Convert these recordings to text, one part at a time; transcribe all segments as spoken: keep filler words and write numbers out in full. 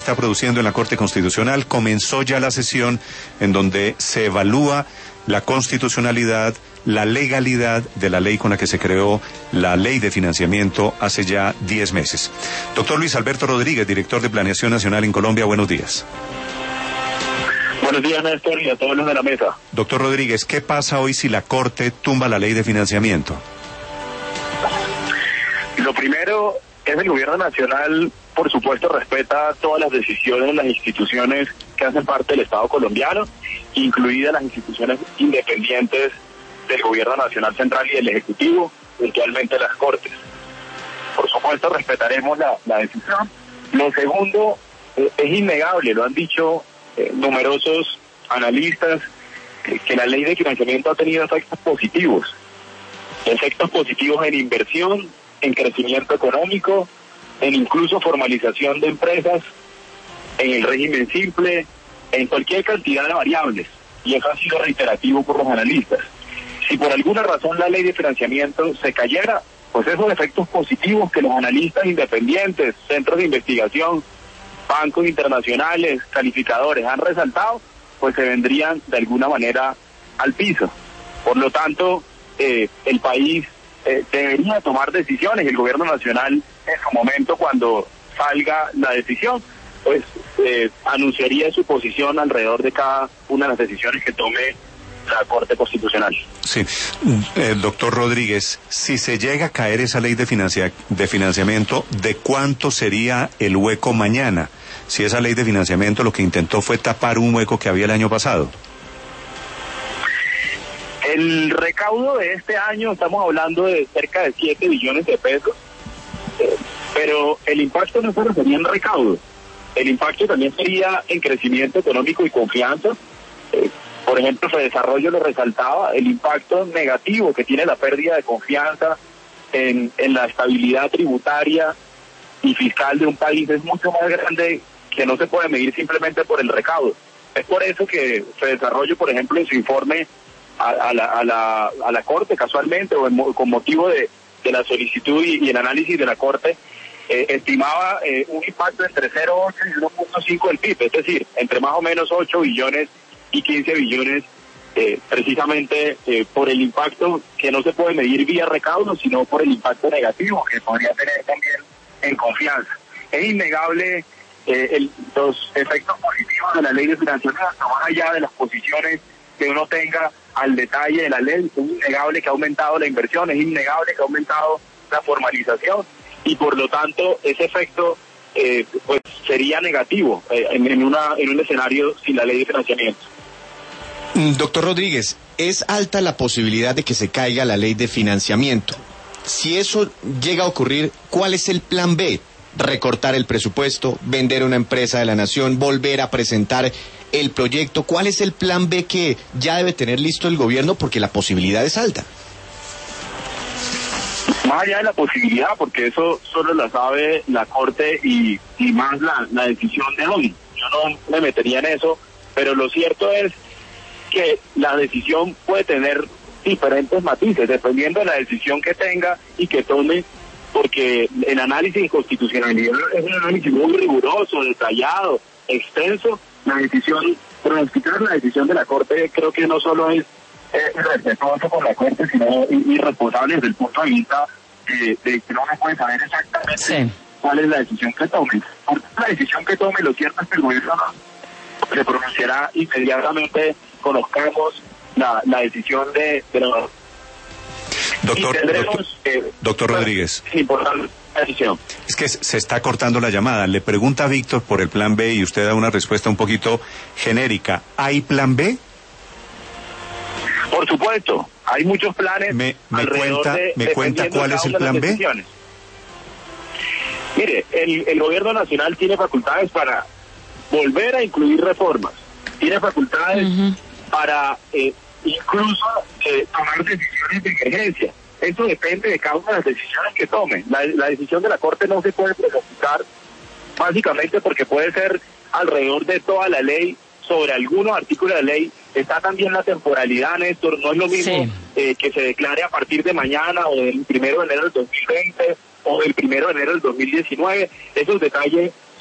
Está produciendo en la Corte Constitucional. Comenzó ya la sesión en donde se evalúa la constitucionalidad, la legalidad de la ley con la que se creó la Ley de Financiamiento hace ya diez meses. Doctor Luis Alberto Rodríguez, director de Planeación Nacional en Colombia, buenos días. Buenos días, Néstor, y a todos los de la mesa. Doctor Rodríguez, ¿qué pasa hoy si la Corte tumba la Ley de Financiamiento? Lo primero es el gobierno nacional, por supuesto, respeta todas las decisiones de las instituciones que hacen parte del Estado colombiano, incluidas las instituciones independientes del gobierno nacional central y del Ejecutivo, virtualmente las Cortes. Por supuesto, respetaremos la, la decisión. Lo segundo, eh, es innegable, lo han dicho eh, numerosos analistas, eh, que la ley de financiamiento ha tenido efectos positivos. Efectos positivos en inversión, en crecimiento económico, en incluso formalización de empresas, en el régimen simple, en cualquier cantidad de variables. Y eso ha sido reiterativo por los analistas. Si por alguna razón la ley de financiamiento se cayera, pues esos efectos positivos que los analistas independientes, centros de investigación, bancos internacionales, calificadores han resaltado, pues se vendrían de alguna manera al piso. Por lo tanto, eh, el país eh, debería tomar decisiones, y el gobierno nacional en su momento, cuando salga la decisión, pues eh, anunciaría su posición alrededor de cada una de las decisiones que tome la Corte Constitucional. Sí, eh, doctor Rodríguez, si se llega a caer esa ley de, financia, de financiamiento, ¿de cuánto sería el hueco mañana? Si esa ley de financiamiento lo que intentó fue tapar un hueco que había el año pasado. El recaudo de este año, estamos hablando de cerca de siete billones de pesos, eh, pero el impacto no se refería en recaudo, el impacto también sería en crecimiento económico y confianza. Eh, por ejemplo, Fedesarrollo lo resaltaba, el impacto negativo que tiene la pérdida de confianza en, en la estabilidad tributaria y fiscal de un país es mucho más grande, que no se puede medir simplemente por el recaudo. Es por eso que Fedesarrollo, por ejemplo, en su informe a, a, la, a, la, a la Corte, casualmente, o en, con motivo de, de la solicitud y, y el análisis de la Corte, eh, estimaba eh, un impacto entre cero punto ocho y uno punto cinco del P I B, es decir, entre más o menos ocho billones y quince billones, eh, precisamente eh, por el impacto que no se puede medir vía recaudo, sino por el impacto negativo que podría tener también en confianza. Es innegable eh, el, los efectos positivos de la ley de financiamiento, más allá de las posiciones que uno tenga al detalle de la ley. Es innegable que ha aumentado la inversión, es innegable que ha aumentado la formalización, y por lo tanto ese efecto eh, pues sería negativo eh, en, en, una, en un escenario sin la ley de financiamiento. Doctor Rodríguez, es alta la posibilidad de que se caiga la ley de financiamiento. Si eso llega a ocurrir, ¿cuál es el plan B? ¿Recortar el presupuesto, vender una empresa de la nación, volver a presentar el proyecto? ¿Cuál es el plan B que ya debe tener listo el gobierno? Porque la posibilidad es alta. Más allá de la posibilidad, porque eso solo la sabe la Corte y, y más la, la decisión de hoy. Yo no me metería en eso, pero lo cierto es que la decisión puede tener diferentes matices, dependiendo de la decisión que tenga y que tome, porque el análisis de constitucionalidad es un análisis muy riguroso, detallado, extenso. La decisión, pronosticar la decisión de la Corte, creo que no solo es eh, irrespetuoso con la Corte, sino irresponsable desde el punto de vista de, de que no se puede saber exactamente sí. cuál es la decisión que tome. Por la decisión que tome, lo cierto es que el gobierno no se pronunciará inmediatamente, conozcamos la, la decisión de, de los... Doctor, tendremos, doctor, eh, doctor Rodríguez. Importante decisión. Es que se está cortando la llamada. Le pregunta a Víctor por el plan B y usted da una respuesta un poquito genérica. ¿Hay plan B? Por supuesto, hay muchos planes. ¿Me, me alrededor cuenta, de, me cuenta cuál es el plan B? Mire, el, el gobierno nacional tiene facultades para volver a incluir reformas. Tiene facultades uh-huh. para eh, incluso eh, tomar decisiones de emergencia. Eso depende de cada una de las decisiones que tome. La, la decisión de la Corte no se puede pronosticar, básicamente porque puede ser alrededor de toda la ley, sobre algunos artículos de la ley. Está también la temporalidad, Néstor. No es lo mismo sí. eh, que se declare a partir de mañana o del primero de enero del dos mil veinte o del primero de enero del dos mil diecinueve. Esos detalles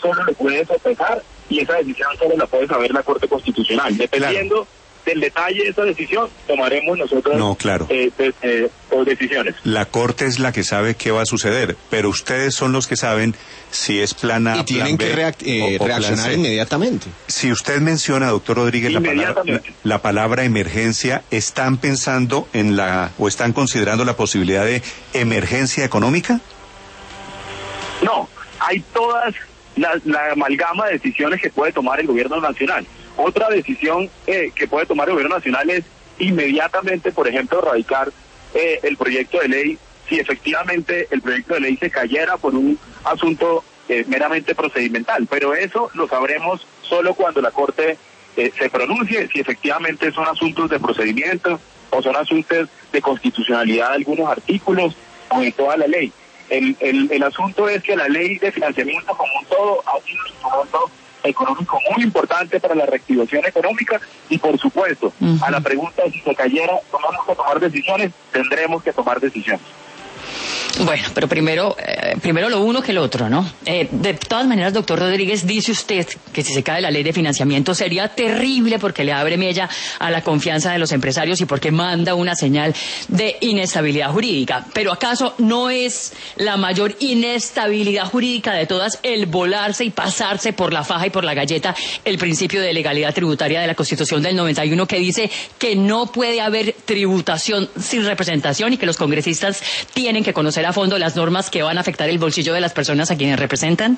solo le puede sopesar y esa decisión solo la puede saber la Corte Constitucional. Dependiendo claro. del detalle de esa decisión, tomaremos nosotros no, claro. eh, de, eh, decisiones. La Corte es la que sabe qué va a suceder, pero ustedes son los que saben si es plan A, y tienen plan B, que reac- eh, o, o reaccionar inmediatamente. Si usted menciona, doctor Rodríguez, la palabra, la, la palabra emergencia, ¿están pensando en la, o están considerando la posibilidad de emergencia económica? No, hay todas la, la amalgama de decisiones que puede tomar el gobierno nacional. Otra decisión eh, que puede tomar el gobierno nacional es inmediatamente, por ejemplo, radicar eh, el proyecto de ley si efectivamente el proyecto de ley se cayera por un asunto eh, meramente procedimental. Pero eso lo sabremos solo cuando la Corte eh, se pronuncie, si efectivamente son asuntos de procedimiento o son asuntos de constitucionalidad de algunos artículos o de toda la ley. El, el, el asunto es que la ley de financiamiento como un todo ha sido un instrumento económico muy importante para la reactivación económica y por supuesto, uh-huh. a la pregunta de si se cayera, tomamos que tomar decisiones, tendremos que tomar decisiones. Bueno, pero primero, eh, primero lo uno que el otro, ¿no? Eh, de todas maneras, doctor Rodríguez, dice usted que si se cae la ley de financiamiento sería terrible porque le abre mella a la confianza de los empresarios y porque manda una señal de inestabilidad jurídica. Pero ¿acaso no es la mayor inestabilidad jurídica de todas el volarse y pasarse por la faja y por la galleta el principio de legalidad tributaria de la Constitución del noventa y uno que dice que no puede haber tributación sin representación y que los congresistas tienen que conocer a fondo las normas que van a afectar el bolsillo de las personas a quienes representan?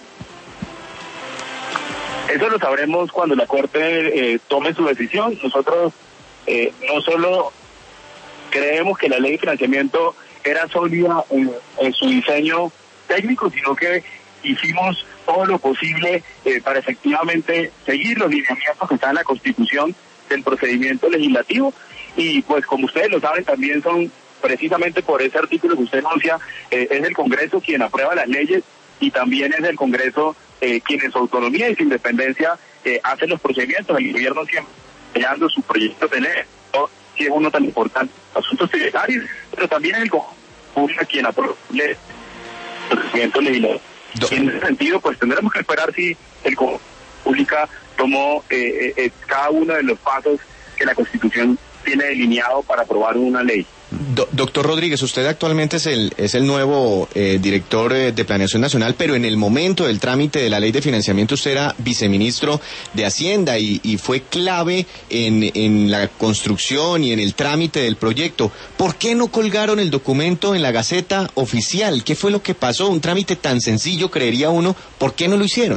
Eso lo sabremos cuando la Corte eh, tome su decisión. Nosotros eh, no solo creemos que la ley de financiamiento era sólida en, en su diseño técnico, sino que hicimos todo lo posible eh, para efectivamente seguir los lineamientos que están en la Constitución del procedimiento legislativo y pues como ustedes lo saben también son precisamente por ese artículo que usted anuncia, eh, es el Congreso quien aprueba las leyes y también es el Congreso eh, quien en su autonomía y su independencia eh, hace los procedimientos. El gobierno siempre creando su proyecto de ley, ¿no? Si es uno tan importante, asuntos tributarios, pero también es el Congreso quien aprueba el procedimiento legislativo. Y en ese sentido, pues tendremos que esperar si el Congreso Pública tomó eh, eh, cada uno de los pasos que la Constitución tiene delineado para aprobar una ley. Do, doctor Rodríguez, usted actualmente es el es el nuevo eh, director eh, de Planeación Nacional, pero en el momento del trámite de la ley de financiamiento usted era viceministro de Hacienda y, y fue clave en, en la construcción y en el trámite del proyecto. ¿Por qué no colgaron el documento en la Gaceta Oficial? ¿Qué fue lo que pasó? Un trámite tan sencillo, creería uno, ¿por qué no lo hicieron?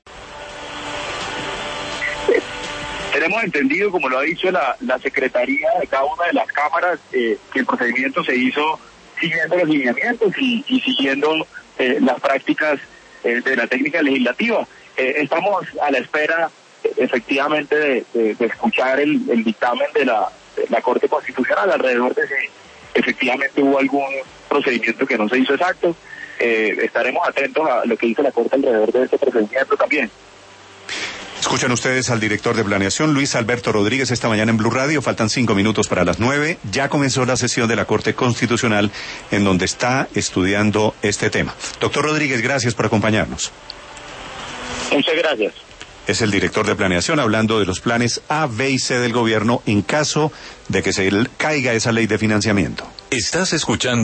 Tenemos entendido, como lo ha dicho la, la Secretaría de cada una de las cámaras, eh, que el procedimiento se hizo siguiendo los lineamientos y, y siguiendo eh, las prácticas eh, de la técnica legislativa. Eh, estamos a la espera, eh, efectivamente, de, de, de escuchar el, el dictamen de la, de la Corte Constitucional alrededor de si efectivamente hubo algún procedimiento que no se hizo exacto. Eh, estaremos atentos a lo que dice la Corte alrededor de este procedimiento también. Escuchan ustedes al director de Planeación, Luis Alberto Rodríguez, esta mañana en Blue Radio. Faltan cinco minutos para las nueve. Ya comenzó la sesión de la Corte Constitucional en donde está estudiando este tema. Doctor Rodríguez, gracias por acompañarnos. Muchas gracias. Es el director de Planeación hablando de los planes A, B y C del gobierno en caso de que se caiga esa ley de financiamiento. Estás escuchando